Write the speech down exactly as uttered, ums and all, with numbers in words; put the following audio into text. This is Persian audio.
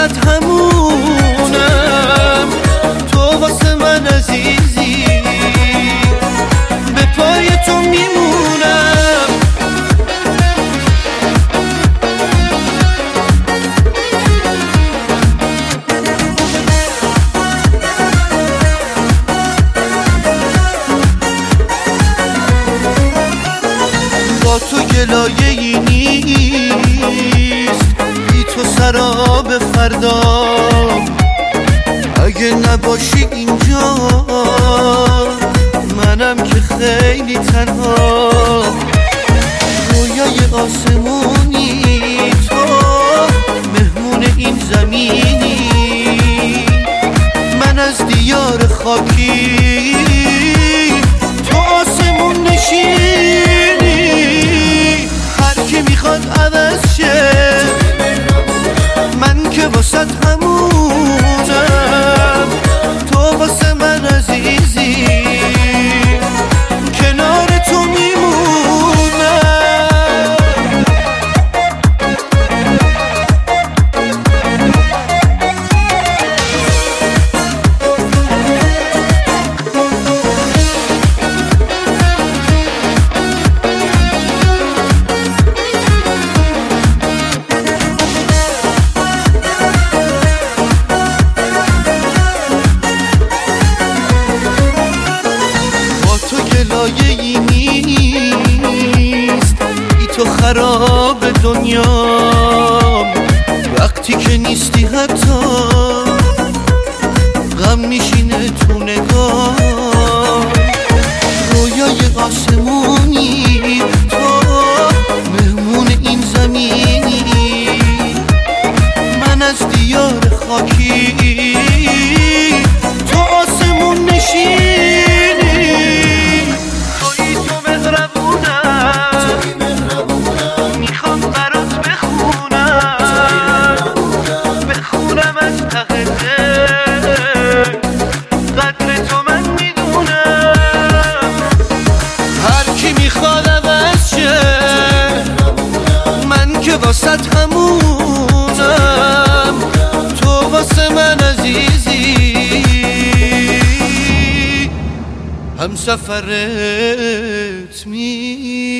واسط همونم، تو واسه من عزیزی، به پای تو میمونم. با تو گلایه ای نیست، بی تو سراب فردا، اگه نباشی اینجا منم که خیلی تنها. رویای آسمونی تو، مهمون این زمینی، من از دیار خاکی تو آسمون نشینی. هر کی میخواد عوض شه، من که واسط همونم، تو واسه من عزیزی، کنار تو میمونم. گلایه ای نیست، بی تو خراب دنیام، وقتی که نیستی حتی غم میشینه تو نگاه. رویای آسمونی تو، مهمون این زمینی، من از دیار خاکی تو آسمون نشینی. واسط همونم، تو واسه من عزیزی، هم سفرت می